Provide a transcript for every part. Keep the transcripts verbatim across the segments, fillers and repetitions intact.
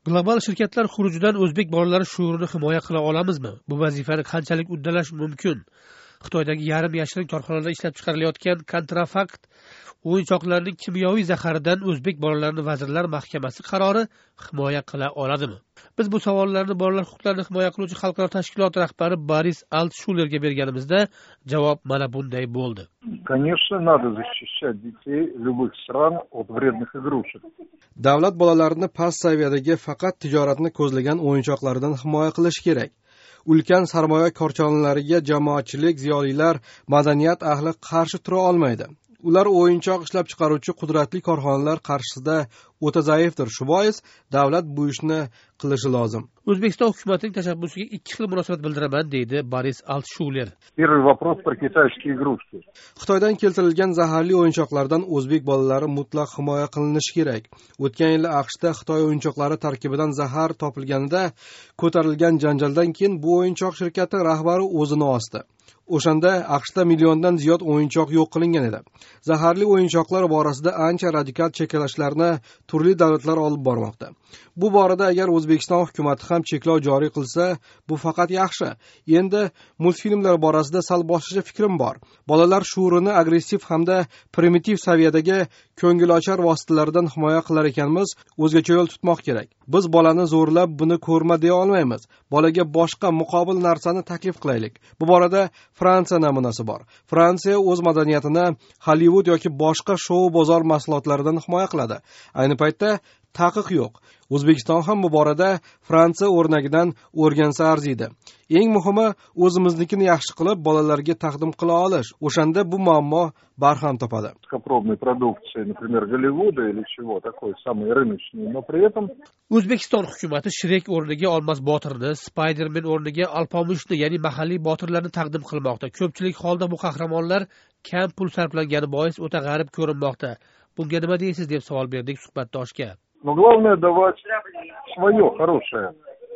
Global shirkatlar xurujidan o'zbek bolalari shuurini himoya qila olamizmi? Bu vazifani qanchalik uddalash mumkin? Xitoydagi yarim yashirin korxonalarda ishlab chiqarilayotgan kontrafakt o'yinchoqlarning kimyoviy zaharidan o'zbek bolalarini Vazirlar Mahkamasi qarori himoya qila oladimi? Biz bu savollarni bolalar huquqlarini himoya qiluvchi xalqaro tashkilot rahbari Boris Altshulerga berganimizda javob mana bunday bo'ldi. Конечно, надо защищать детей любых стран от вредных игрушек. Davlat bolalarini past saviyadagi faqat tijoratni ko'zlagan o'yinchoqlardan himoya qilish kerak. Ulkan sarmoya korxonalariga jamoatchilik, ziyolilar, madaniyat ahli qarshi tura olmaydi. Ular o'yinchoq ishlab chiqaruvchi qudratli korxonalar qarshisida o'ta zaifdir. Shu bois davlat bu ishni qilishi lozim. O'zbekiston hukumatining tashabbusiga ikki xil munosabat bildiraman, deydi Boris Altshuler. Первый вопрос про китайские игрушки. Xitoydan keltirilgan zaharli o'yinchoqlardan o'zbek bolalari mutlaq himoya qilinishi kerak. O'tgan yil AQShda Xitoy o'yinchoqlari tarkibidan zahar topilganida ko'tarilgan janjaldan keyin bu o'yinchoq shirkati rahbari o'zini osdi. O'shanda AQShda milliondan ziyod o'yinchoq yo'q qilingan edi. Zaharli o'yinchoqlar borasida ancha radikal cheklashlarni turli davlatlar olib bormoqda. Bu borada agar O'zbekiston hukumatı ham cheklov joriy qilsa, bu faqat yaxshi. Endi multfilmlar borasida sal boshqacha fikrim bor. Bolalar shuurini agressiv hamda primitiv saviyadagi ko'ngilochar vositalardan himoya qilar ekanmiz, o'zgacha yo'l tutmoq kerak. Biz bolani zo'rlab buni ko'rma deya olmaymiz. Bolaga boshqa muqobil narsani taklif qilaylik. Bu borada Fransiya namunasi bor. Fransiya o'z madaniyatini Hollywood yoki boshqa shou bozor mahsulotlaridan himoya qiladi. Ayni paytda taqiq yo'q. O'zbekiston ham bu borada Fransiya o'rnagidan o'rgansa arziydi. Eng muhimi o'zimiznikini yaxshi qilib bolalarga taqdim qila olish. O'shanda bu muammo barham topadi. Скопробной продукции, например, Голливуда или чего такой самый рыночный, но при этом O'zbekiston hukumati Shrek o'rniga Olmos Botirni, Spider-Man o'rniga Alpomushni, ya'ni mahalliy botirlarni taqdim qilmoqda. Ko'pchilik holda bu qahramonlar kam pul sarflangani bois o'ta g'arib ko'rinmoqda. Bunga nima deysiz deb savol berdik suhbatdoshga. Но главное давать свое хорошее.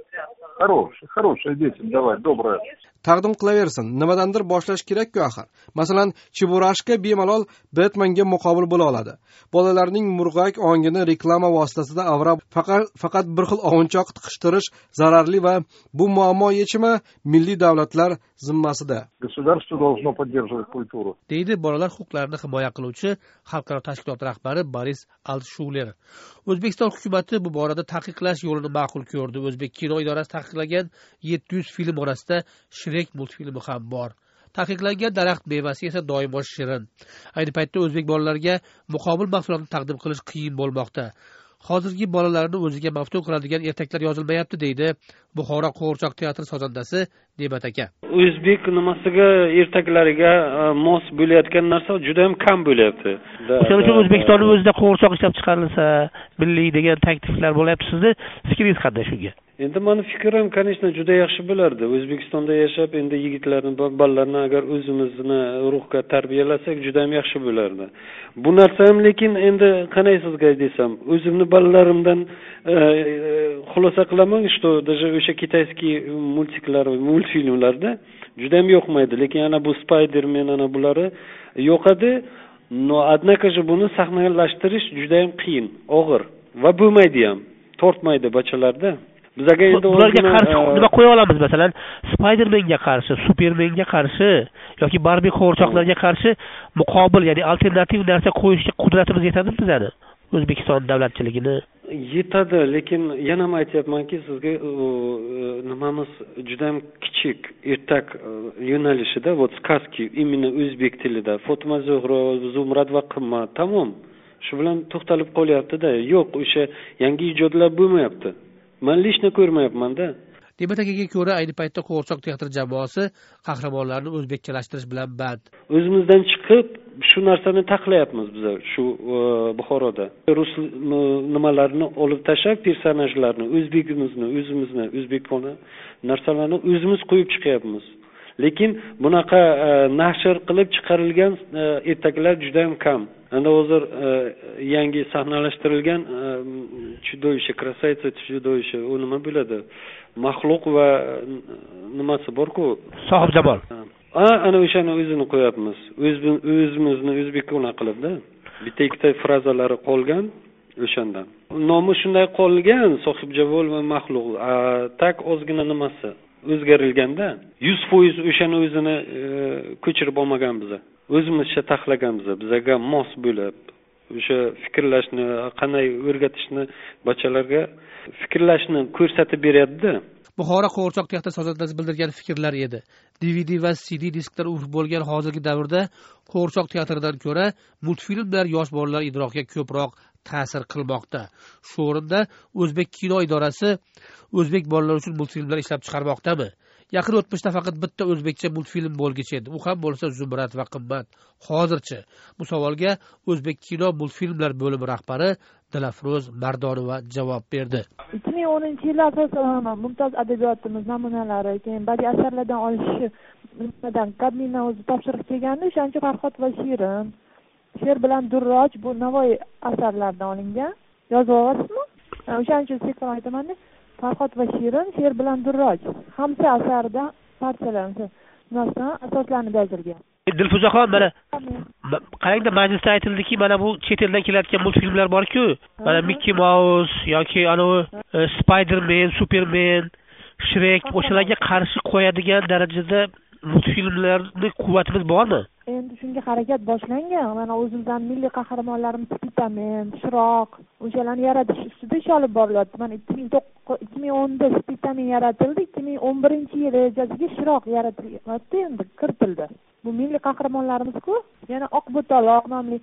Хорошее, хорошее детям давать, доброе. Taqdim qilaversin. Nimadandir boshlash kerak-ku axir. Masalan, Chiburashka bemalol Batmanga muqobil bo'la oladi. Bolalarning murg'ak ongini reklama vositasida avrab faqat faqat bir xil o'yinchoq tiqishtirish zararli va bu muammo yechimi milliy davlatlar zimmasida. Государство должно поддерживать культуру. Deydi bolalar huquqlarini himoya qiluvchi xalqaro tashkilot rahbari Boris Altshuler. O'zbekiston hukumati bu borada taqiqlash yo'lini ma'qul ko'rdi. O'zbek kino idorasi taqiqlagan yetti yuz film orasida Shrek multfilmi ham bor. Taqiqlangan daraxt mevasi esa doimo shirin. Ayni paytda o'zbek bolalariga muqobil mahsulotni taqdim qilish qiyin bo'lmoqda. Hozirgi bolalarni o'ziga maftun qiladigan ertaklar yozilmayapti, deydi Buxoro qo'g'irchoq teatri sozandasi Ne'mat aka. O'zbek nimasiga ertaklariga mos bo'layotgan narsa juda ham kam bo'lyapti. O'shaning uchun O'zbekistonning o'zida qo'g'irchoq ishlab chiqarilsa, milliy degan takliflar bo'lyapti. Sizni fikringiz qanday shunga? Endi meni fikrim, конечно, juda yaxshi bo'lardi. O'zbekistonda yashab, endi yigitlarni, bolalarni agar o'zimizni ruhga tarbiyalasak, juda ham yaxshi bo'lardi. Bu narsa ham lekin endi qanday sizga desam, o'zimni bolalarimdan xulosa qilaman, что даже o'sha kitayskiy multiklar, multfilmlarda juda ham yoqmaydi, lekin ana bu Spider-Man ana bulari yoqadi. No, однако же buni sahnalashtirish juda ham qiyin, og'ir va bo'lmaydi ham, tortmaydi bachalarda. Bizga endi ularga qarshi nima qo'ya olamiz? Masalan, Spider-Manga qarshi, Supermanga qarshi yoki Barbie qo'g'irchoqlarga qarshi muqobil, ya'ni alternativ narsa qo'yishga qudratimiz yetadimi bizani? O'zbekiston davlatchiligini yetadi, lekin yana ham aytayapmanki, sizga nimamiz juda ham kichik, ertak yo'nalishida, вот сказки именно o'zbek tilida, Fotima Zuhro, Zumrad va Qimmat, tamom. Shu bilan to'xtalib qolyapti-da. Yo'q, o'sha yangi ijodlar bo'lmayapti. Men lishni ko'rmayapman-da. Ne'mat akaga ko'ra, ayni paytda qo'g'irchoq teatr jamoasi qahramonlarni o'zbekchalashtirish bilan band. O'zimizdan chiqib shu narsani taxlayapmiz biz shu Buxoroda. Rus nimalarni olib tashlab, personajlarni, o'zbekimizni, o'zimizni, o'zbekona narsalarni o'zimiz qo'yib chiqyapmiz. Lekin bunaqa nashr qilib chiqarilgan ertaklar juda ham kam. Endi hozir yangi sahnalashtirilgan Чудовище, красавица, чудовище, u nima bo'ladi? Maxluq va nimasi bor-ku? Sohib Jamol. Ha, ana o'shani o'zini qo'yapmiz. O'zimizni o'zbekona qilibda. Bitta ikkita frazalari qolgan o'shandan. nomi shunday qolgan, sohibjavol va maxluq. Tak ozgina nimasi o'zgarilganda yuz foiz o'shani o'zini ko'chirib olmagan biz. O'zimizcha taxlaganmiz. Bizga mos bo'lib o'sha fikrlashni, qanday o'rgatishni bachchalarga fikrlashni ko'rsatib beradi-da. Buxoro qo'g'irchoq teatr sozandasi bildirgan fikrlar edi. D V D va C D disklar urf bo'lgan hozirgi davrda qo'g'irchoq teatridan ko'ra multfilmlar yosh bolalar idrokiga ko'proq ta'sir qilmoqda. Shu o'rinda O'zbek kino idorasi o'zbek bolalar uchun multfilmlar ishlab chiqarmoqdami? Yaqin o'tmishda faqat bitta o'zbekcha multfilm bo'lgichi edi. U ham bo'lsa Zumrad va qimmat. Hozirchi bu savolga O'zbek kino multfilmlar bo'limi rahbari Dilafroz Mardonova javob berdi. ikki ming o'ninchi yil asosan mumtoz adabiyotimiz namunalari, keyin badiiy asarlardan olishi nimadan Kabmindan o'zi topshiriq kelgandi. O'shancha Farhod va Shirin, Sher bilan Durroj bu Navoiy asarlaridan olingan. Yozib olasizmi? O'shancha sektor aytaman-da. Farhod va Shirin, Sher bilan Durroj. Hamsa asaridan parchalar shundan asoslanib yozilgan. Dilfuzaxon, mana qarangda majlisda aytildiki, mana bu chet eldan kelayotgan multfilmlar bor-ku, mana Mickey Mouse yoki anavi Spider-Man, Superman, Shrek o'shalarga qarshi qo'yadigan darajada multfilmlarning quvvatimiz bormi? Endi shunga harakat boshlangan. Mana o'zimizdan milliy qahramonlarimiz Spiderman, Shiroq, o'shalarni yaratish ustida ish olib borilyapti. Mana ikki ming o'nda Spiderman yaratildi, ikki ming o'n birinchi yil rejasiga Shiroq yaratildi, endi kiritildi. Bu milliy qahramonlarimiz-ku, yana Oq butaloq nomli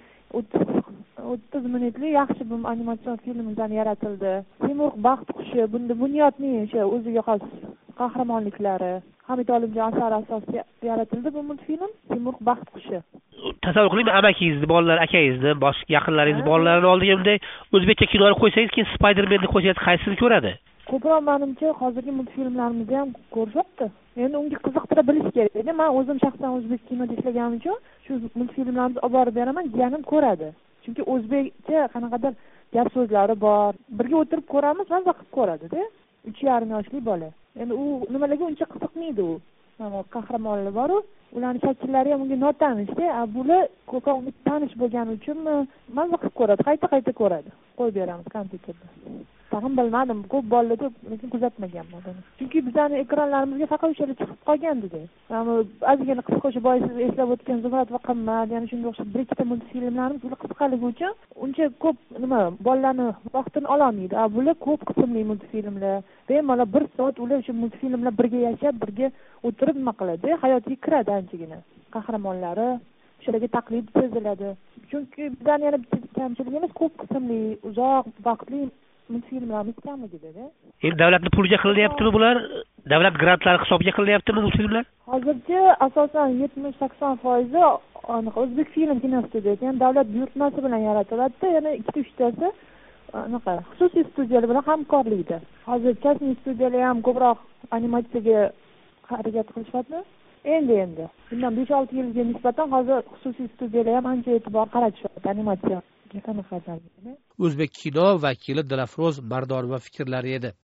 o'ttiz minutli yaxshi bir animatsion filmdan yaratildi. Timur baxt qushi, bunda bunyodning o'sha o'ziga xos qahramonliklari Hamid Olimjon asari asosida yaratildi bu multfilm. Timur baxt qushi. Tasavvur qiling, amakingizni, bolalar akangizni, boshqa yaqinlaringizni bolalarini oldiga bunday o'zbekcha kinolar qo'ysangiz, keyin Spider-Manni qo'ysangiz qaysini ko'radi? Ko'proq menimcha hozirgi multfilmlarimizni ham ko'rishyapti. Endi unga qiziqtira bilish kerak. Men o'zim shaxsan o'zbek kinoda ishlaganim uchun shu multfilmlarimizni olib borib beraman, jiyanim ko'radi. Chunki o'zbekcha qanaqadir gap so'zlari bor. Birga o'tirib ko'ramiz, maza qilib ko'radi-da. uch yarim yoshli bola. Endi u nimalarga uncha qiziqmaydi u. Mana qahramonlar bor-ku, ularning shakllari ham unga notanish-da. Bular ko'proq tanish bo'lgani uchunmi, maza qilib ko'radi, qayta-qayta ko'radi. Qo'yib beramiz kompyuterda. Tag'in bilmadim, ko'p bolalarda lekin kuzatmaganman buni. Chunki bizning ekranlarimizga faqat o'shalar chiqib qolgandi-da. Mana ozgina qisqa o'sha boysiz eslab o'tgan Zumrad va qimmat, ya'ni shunday o'xshab bir ikkita multfilmlarimiz bular qisqaligi uchun uncha ko'p nima bolalarni vaqtini ololmaydi. Bular ko'p qismli multfilmlar. Bemalol bir soat ular o'sha multfilmlar birga yashab, birga o'tirib nima qiladi, hayotiga kiradi anchagina. Qahramonlari shularga taqlid seziladi. Chunki bizdan yana bitta kamchiligimiz ko'p qismli, uzoq vaqtli multfilmlarimiz kamligida-da. Endi davlatning puliga qilinyaptimi bular? Davlat grantlari hisobiga qilinyaptimi multfilmlar? Hozircha asosan yetmish sakson foiz o'zbek film kinostudiyasi, ya'ni davlat buyurtmasi bilan yaratiladi. Yana ikki uch tasi anaqa xususiy studiyalar bilan hamkorlikda. Hozir kasniy studiyalar ham ko'proq animatsiyaga harakat qilishyapti. Endi endi bundan besh olti yilga nisbatan hozir xususiy studiyalar ham ancha e'tibor qaratishyapti animatsiyaga. O'zbek kino vakili Dilafroz Mardonova fikrlari edi.